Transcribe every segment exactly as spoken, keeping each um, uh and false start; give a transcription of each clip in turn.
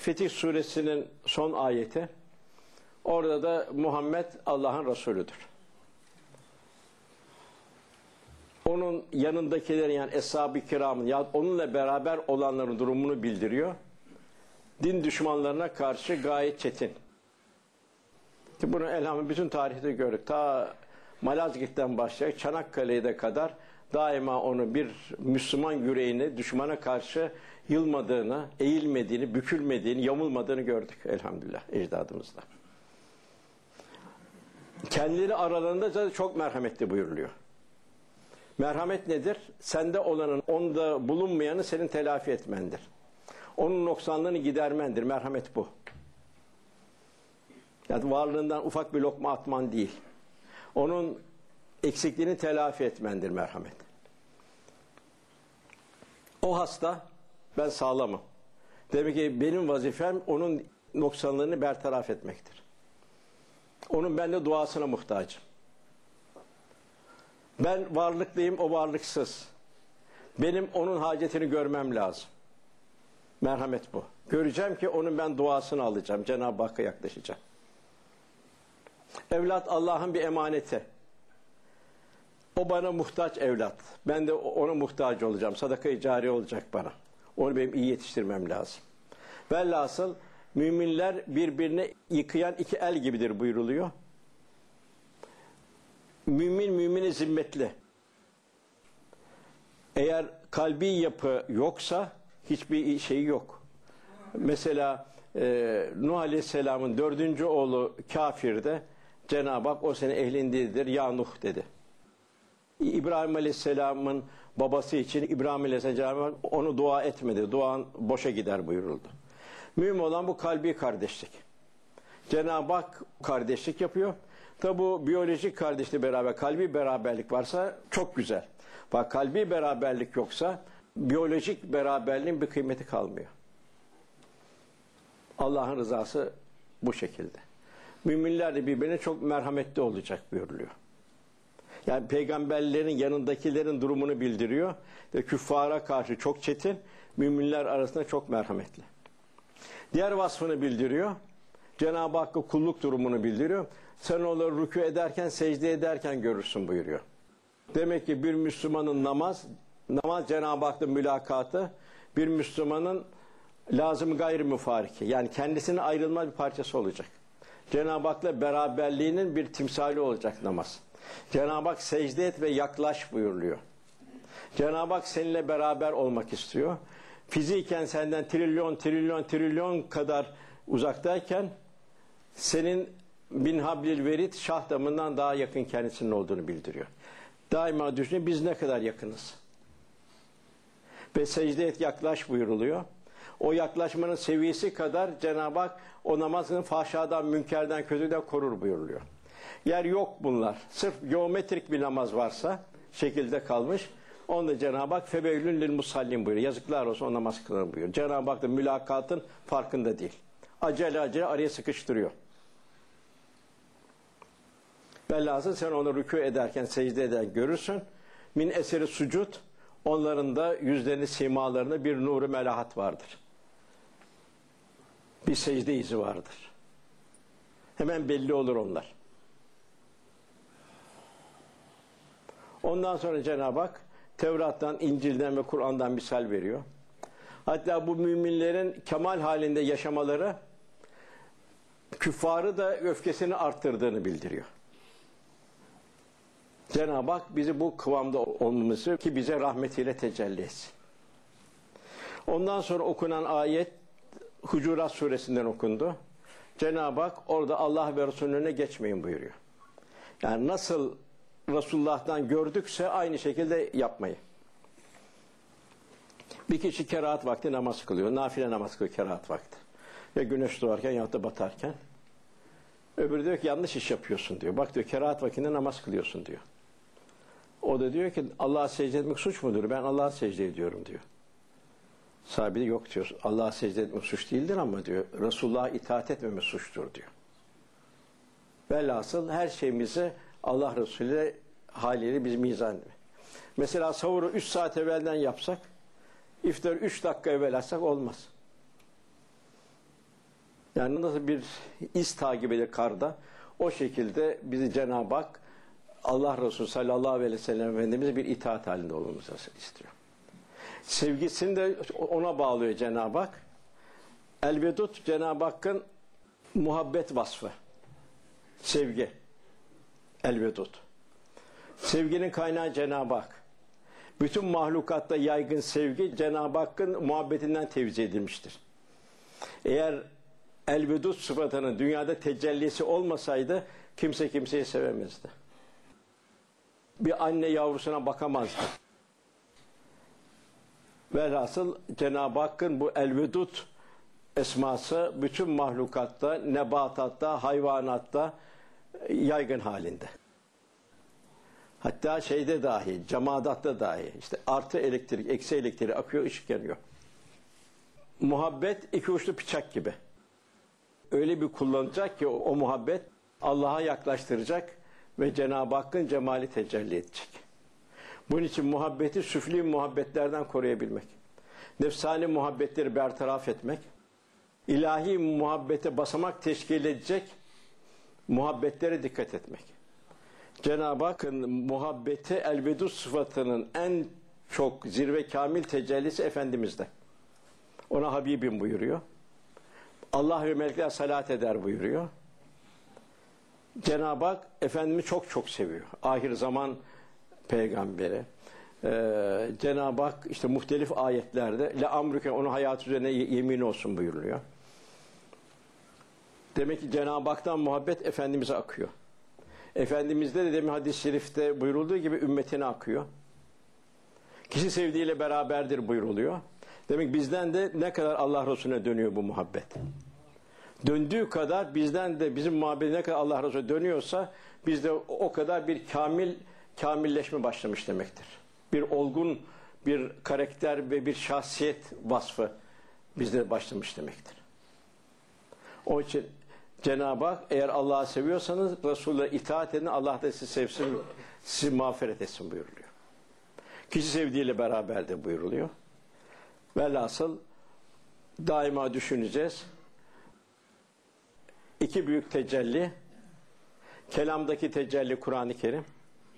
Fetih Suresinin son ayeti. Orada da Muhammed Allah'ın Resulüdür. Onun yanındakilerin, yani Eshab-ı Kiram'ın, ya onunla beraber olanların durumunu bildiriyor. Din düşmanlarına karşı gayet çetin. Bunu elhamdülillah bütün tarihte gördük. Ta Malazgirt'ten başlayarak Çanakkale'ye kadar daima onu bir Müslüman yüreğini düşmana karşı yılmadığını, eğilmediğini, bükülmediğini, yamulmadığını gördük elhamdülillah ecdadımızda. Kendileri aralarında zaten çok merhametli buyuruluyor. Merhamet nedir? Sende olanın, onda bulunmayanı senin telafi etmendir. Onun noksanlığını gidermendir. Merhamet bu. Yani varlığından ufak bir lokma atman değil. Onun eksikliğini telafi etmendir merhamet. O hasta, ben sağlamım. Demek ki benim vazifem onun noksanlığını bertaraf etmektir. Onun bende duasına muhtacım. Ben varlıklıyım, o varlıksız. Benim onun hacetini görmem lazım. Merhamet bu. Göreceğim ki onun ben duasını alacağım. Cenab-ı Hakk'a yaklaşacağım. Evlat Allah'ın bir emaneti. O bana muhtaç evlat. Ben de ona muhtaç olacağım. Sadaka-i cariye olacak bana. Onu benim iyi yetiştirmem lazım. Velhasıl müminler birbirine yıkayan iki el gibidir buyuruluyor. Mümin mümine zimmetli. Eğer kalbi yapı yoksa hiçbir şeyi yok. Mesela e, Nuh Aleyhisselam'ın dördüncü oğlu kafirde, Cenab-ı Hak o senin ehlin değildir ya Nuh dedi. İbrahim Aleyhisselam'ın babası için İbrahim Aleyhisselam onu dua etmedi. Duan boşa gider buyuruldu. Mühim olan bu kalbi kardeşlik. Cenab-ı Hak kardeşlik yapıyor. Tabi bu biyolojik kardeşlikle beraber kalbi beraberlik varsa çok güzel. Fakat kalbi beraberlik yoksa biyolojik beraberliğin bir kıymeti kalmıyor. Allah'ın rızası bu şekilde. Müminler de birbirine çok merhametli olacak buyuruluyor. Yani peygamberlerin yanındakilerin durumunu bildiriyor. Ve küffara karşı çok çetin, müminler arasında çok merhametli. Diğer vasfını bildiriyor. Cenab-ı Hakk'a kulluk durumunu bildiriyor. Sen onları rükû ederken, secde ederken görürsün buyuruyor. Demek ki bir Müslümanın namaz, namaz Cenab-ı Hak'la mülakatı, bir Müslümanın lazım gayrı müfariki. Yani kendisine ayrılmaz bir parçası olacak. Cenab-ı Hak'la beraberliğinin bir timsali olacak namaz. Cenab-ı Hak secde et ve yaklaş buyuruluyor. Cenab-ı Hak seninle beraber olmak istiyor. Fiziken senden trilyon, trilyon, trilyon kadar uzaktayken senin bin hablil verid şah damından daha yakın kendisinin olduğunu bildiriyor. Daima düşünün biz ne kadar yakınız. Ve secde et yaklaş buyuruluyor. O yaklaşmanın seviyesi kadar Cenab-ı Hak o namazın fahşadan, münkerden, kötüden korur buyuruluyor. Yer yok bunlar. Sırf geometrik bir namaz varsa şekilde kalmış. Onda Cenab-ı Hak febeylün lil musallin buyuruyor. Yazıklar olsun o namaz kılan buyuruyor. Cenab-ı Hak da mülakatın farkında değil. Acele acele araya sıkıştırıyor. Velhasıl sen onu rükû ederken, secde ederken görürsün. Min eseri sucud, onların da yüzlerini, simalarında bir nuru melahat vardır. Bir secde izi vardır. Hemen belli olur onlar. Ondan sonra Cenab-ı Hak Tevrat'tan, İncil'den ve Kur'an'dan misal veriyor. Hatta bu müminlerin kemal halinde yaşamaları küffarı da öfkesini arttırdığını bildiriyor. Cenab-ı Hak bizi bu kıvamda olmamızı ki bize rahmetiyle tecelli etsin. Ondan sonra okunan ayet Hucurat suresinden okundu. Cenab-ı Hak orada Allah ve Resulüne geçmeyin buyuruyor. Yani nasıl Resulullah'tan gördükse aynı şekilde yapmayı. Bir kişi kerahat vakti namaz kılıyor. Nafile namaz kılıyor kerahat vakti. Ve güneş doğarken ya da batarken. Öbürü diyor ki yanlış iş yapıyorsun diyor. Bak diyor kerahat vaktinde namaz kılıyorsun diyor. O da diyor ki Allah'a secde etmek suç mudur? Ben Allah'a secde ediyorum diyor. Sahibi de yok diyor. Allah'a secde etmek suç değildir ama diyor Resulullah'a itaat etmemek suçtur diyor. Velhasıl her şeyimizi Allah Resulü haliyle biz mizan. Mesela sahuru üç saat evvelden yapsak, iftar üç dakika evvel atsak olmaz. Yani nasıl bir iz takip eder karda, o şekilde bizi Cenab-ı Hak, Allah Resulü sallallahu aleyhi ve sellem Efendimiz bir itaat halinde olmamızı istiyor. Sevgisini de ona bağlıyor Cenab-ı Hak. El-Vedud, Cenab-ı Hakk'ın muhabbet vasfı. Sevgi. El-Vedud. Sevginin kaynağı Cenab-ı Hak. Bütün mahlukatta yaygın sevgi Cenab-ı Hakk'ın muhabbetinden tevzi edilmiştir. Eğer El-Vedud sıfatının dünyada tecellisi olmasaydı kimse kimseyi sevemezdi. Bir anne yavrusuna bakamazdı. Velhasıl Cenab-ı Hakk'ın bu El-Vedud esması bütün mahlukatta, nebatatta, hayvanatta yaygın halinde. Hatta şeyde dahi, camadatta dahi, işte artı elektrik, eksi elektrik akıyor, ışık yanıyor. Muhabbet iki uçlu bıçak gibi. Öyle bir kullanacak ki o, o muhabbet Allah'a yaklaştıracak ve Cenab-ı Hakk'ın cemali tecelli edecek. Bunun için muhabbeti süfli muhabbetlerden koruyabilmek. Nefsani muhabbetleri bertaraf etmek. İlahi muhabbete basamak teşkil edecek muhabbetlere dikkat etmek. Cenab-ı Hakk'ın muhabbeti El-Vedud sıfatının en çok zirve kamil tecellisi Efendimiz'de. Ona Habibim buyuruyor. Allah ve melekler salat eder buyuruyor. Cenab-ı Hak Efendimiz'i çok çok seviyor. Ahir zaman peygamberi. Ee, Cenab-ı Hak işte muhtelif ayetlerde le amrüke onun hayatı üzerine yemin olsun buyuruluyor. Demek ki Cenab-ı Hak'tan muhabbet Efendimiz'e akıyor. Efendimiz'de de demin hadis-i şerifte buyurulduğu gibi ümmetine akıyor. Kişi sevdiğiyle beraberdir buyuruluyor. Demek bizden de ne kadar Allah Resulüne dönüyor bu muhabbet. Döndüğü kadar bizden de bizim muhabbet ne kadar Allah Resulüne dönüyorsa bizde o kadar bir kamil kamilleşme başlamış demektir. Bir olgun bir karakter ve bir şahsiyet vasfı bizde başlamış demektir. Onun için Cenab-ı Hak eğer Allah'ı seviyorsanız Resul'e itaat edin, Allah da sizi sevsin, sizi mağfiret etsin buyuruluyor. Kişi sevdiğiyle beraber de buyuruluyor. Velhasıl daima düşüneceğiz. İki büyük tecelli, kelamdaki tecelli Kur'an-ı Kerim,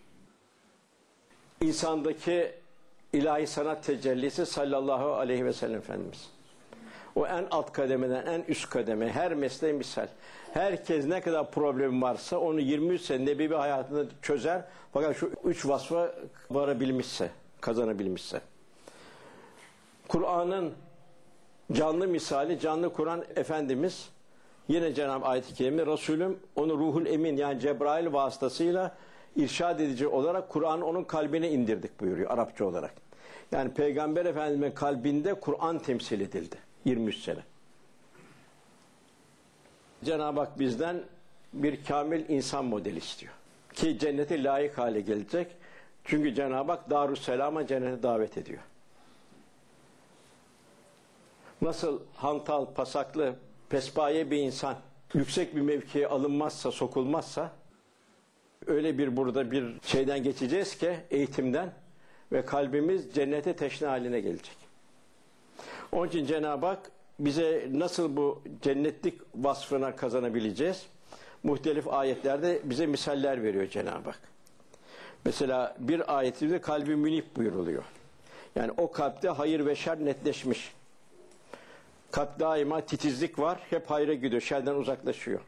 insandaki ilahi sanat tecellisi sallallahu aleyhi ve sellem Efendimiz. O en alt kademeden en üst kademe, her mesleğe misal. Herkes ne kadar problem varsa onu yirmi üç sene nebevi hayatında çözer. Fakat şu üç vasfa varabilmişse, kazanabilmişse. Kur'an'ın canlı misali, canlı Kur'an Efendimiz, yine Cenab-ı ayet-i kerime, Resulüm onu ruhul emin yani Cebrail vasıtasıyla irşad edici olarak Kur'an'ı onun kalbine indirdik buyuruyor Arapça olarak. Yani Peygamber Efendimiz'in kalbinde Kur'an temsil edildi yirmi üç sene. Cenab-ı Hak bizden bir kamil insan modeli istiyor. Ki cennete layık hale gelecek. Çünkü Cenab-ı Hak Darüsselam'a cennete davet ediyor. Nasıl hantal, pasaklı, pespaye bir insan yüksek bir mevkiye alınmazsa, sokulmazsa, öyle bir burada bir şeyden geçeceğiz ki, eğitimden, ve kalbimiz cennete teşne haline gelecek. Onun için Cenab-ı Hak bize nasıl bu cennetlik vasfına kazanabileceğiz? Muhtelif ayetlerde bize misaller veriyor Cenab-ı Hak. Mesela bir ayetimizde kalbi münip buyuruluyor. Yani o kalpte hayır ve şer netleşmiş. Kalp daima titizlik var, hep hayra gidiyor, şerden uzaklaşıyor.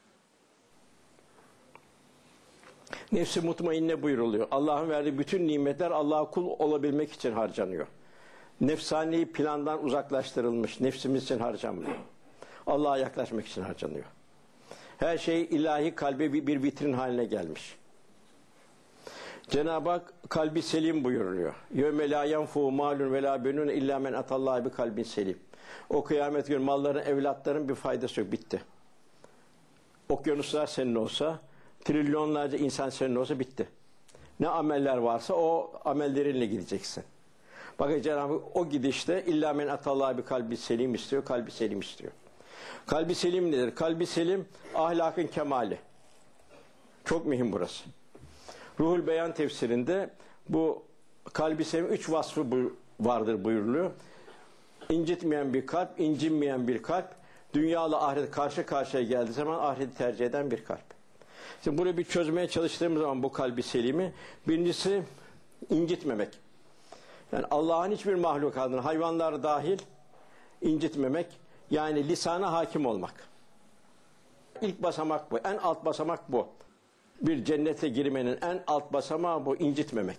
Nefsi mutmainne buyuruluyor. Allah'ın verdiği bütün nimetler Allah'a kul olabilmek için harcanıyor. Nefsani plandan uzaklaştırılmış, nefsimiz için harcanmıyor. Allah'a yaklaşmak için harcanıyor. Her şey ilahi kalbe bir vitrin haline gelmiş. Cenab-ı Hak kalbi selim buyuruluyor. Yevme la yenfu malun ve la benun illa men atallahi bi kalbin selim. O kıyamet günü malların, evlatların bir faydası yok, bitti. Okyanuslar senin olsa, trilyonlarca insan senin olsa bitti. Ne ameller varsa o amellerinle gideceksin. Bakın Cenab-ı Hak o gidişte illa men atallahi bi kalbi selim istiyor, kalbi selim istiyor. Kalbi selim nedir? Kalbi selim ahlakın kemali. Çok mühim burası. Ruhul Beyan tefsirinde bu kalbi selim üç vasfı vardır buyuruluyor. İncitmeyen bir kalp, incinmeyen bir kalp dünyayla ahiret karşı karşıya geldiği zaman ahireti tercih eden bir kalp. Şimdi bunu bir çözmeye çalıştığımız zaman bu kalbi selimi, birincisi incitmemek. Yani Allah'ın hiçbir mahlukatını, hayvanlar dahil incitmemek, yani lisana hakim olmak. İlk basamak bu, en alt basamak bu. Bir cennete girmenin en alt basamağı bu, incitmemek.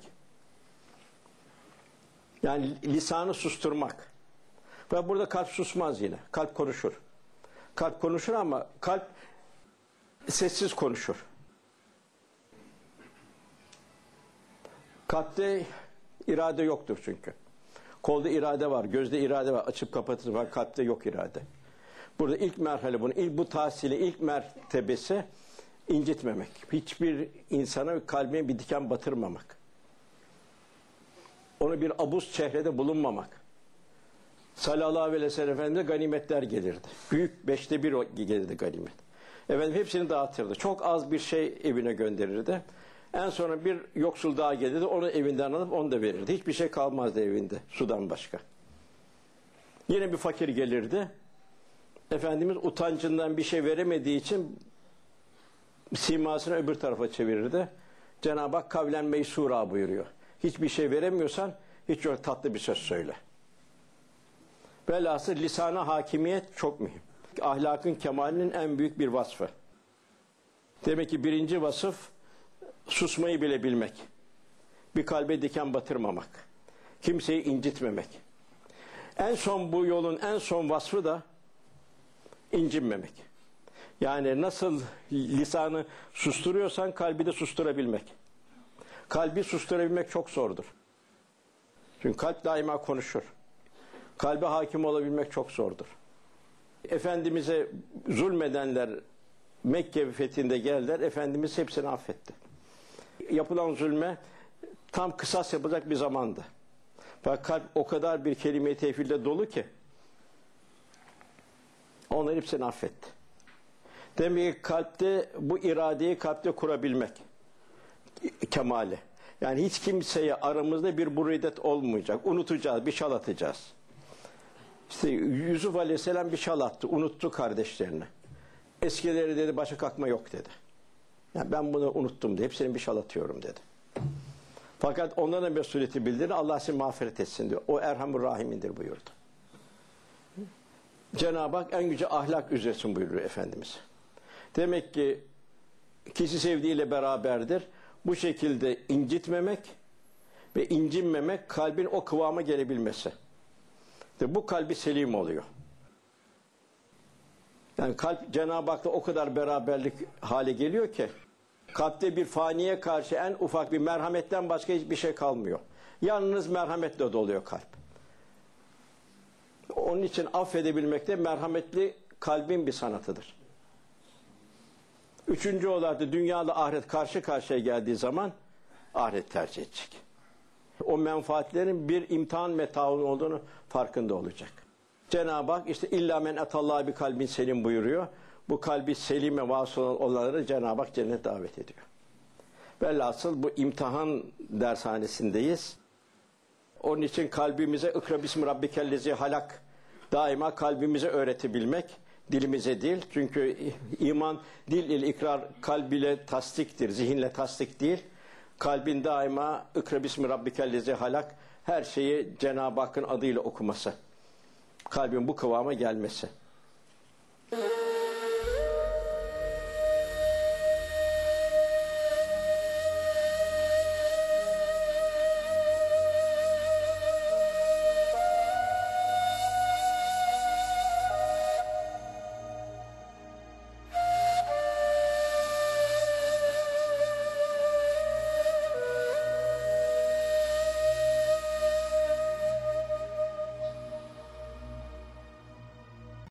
Yani lisanı susturmak. Ve burada kalp susmaz yine, kalp konuşur. Kalp konuşur ama kalp sessiz konuşur. Kalpte irade yoktur çünkü. Kolda irade var, gözde irade var, açıp kapatır var, kalpte yok irade. Burada ilk merhale bunun, ilk bu tahsili, ilk mertebesi incitmemek. Hiçbir insana kalbine bir diken batırmamak. Onu bir abuz çehrede bulunmamak. Sallallahu aleyhi ve sellem Efendimiz'e ganimetler gelirdi. Büyük beşte bir gelirdi ganimet. Efendim hepsini dağıtırdı. Çok az bir şey evine gönderirdi. En sonra bir yoksul daha gelirdi. Onu evinden alıp onu da verirdi. Hiçbir şey kalmazdı evinde sudan başka. Yine bir fakir gelirdi. Efendimiz utancından bir şey veremediği için simasını öbür tarafa çevirirdi. Cenab-ı Hak kavlen meysura buyuruyor. Hiçbir şey veremiyorsan hiç yok, tatlı bir söz söyle. Velhasıl lisana hakimiyet çok mühim. Ahlakın kemalinin en büyük bir vasfı. Demek ki birinci vasıf susmayı bile bilmek. Bir kalbe diken batırmamak. Kimseyi incitmemek. En son bu yolun en son vasfı da incinmemek. Yani nasıl lisanı susturuyorsan kalbi de susturabilmek. Kalbi susturabilmek çok zordur. Çünkü kalp daima konuşur. Kalbe hakim olabilmek çok zordur. Efendimiz'e zulmedenler Mekke fethinde geldiler. Efendimiz hepsini affetti. Yapılan zulme tam kısas yapacak bir zamandı. Fakat kalp o kadar bir kelime-i tevhidle dolu ki onları hepsini affetti. Demek ki kalpte bu iradeyi kalpte kurabilmek kemali. Yani hiç kimseye aramızda bir buridet olmayacak. Unutacağız, bir şal atacağız. İşte Yusuf Aleyhisselam bir şal attı, unuttu kardeşlerini. Eskileri dedi başa kalkma yok dedi. Yani ben bunu unuttum dedi. Hepsini bir şal atıyorum dedi. Fakat onlara mesuliyeti bildirin, Allah sizi mağfiret etsin diyor. O Erhamur Rahim'indir buyurdu. Cenab-ı Hak en güzel ahlak üzeresin buyuruyor Efendimiz. Demek ki kişi sevdiğiyle beraberdir. Bu şekilde incitmemek ve incinmemek kalbin o kıvama gelebilmesi. İşte bu kalbi selim oluyor. Yani kalp Cenab-ı Hak'la o kadar beraberlik hale geliyor ki kalpte bir faniye karşı en ufak bir merhametten başka hiçbir şey kalmıyor. Yalnız merhametle doluyor kalp. Onun için affedebilmek de merhametli kalbin bir sanatıdır. Üçüncü olarak da dünyada ahiret karşı karşıya geldiği zaman ahiret tercih edecek. O menfaatlerin bir imtihan metaun olduğunu farkında olacak. Cenab-ı Hak işte illa men atallaha bir kalbin selim buyuruyor. Bu kalbi selime vasıl olanları Cenab-ı Hak cennete davet ediyor. Velhasıl bu imtihan dershanesindeyiz. Onun için kalbimize ikra bismi rabbikellezi halak daima kalbimize öğretebilmek, dilimize değil. Çünkü iman dil ile ikrar, kalb ile tasdiktir, zihinle tasdik değil. Kalbin daima ikra bismi rabbikellezi halak, her şeyi Cenab-ı Hakk'ın adıyla okuması. Kalbin bu kıvama gelmesi.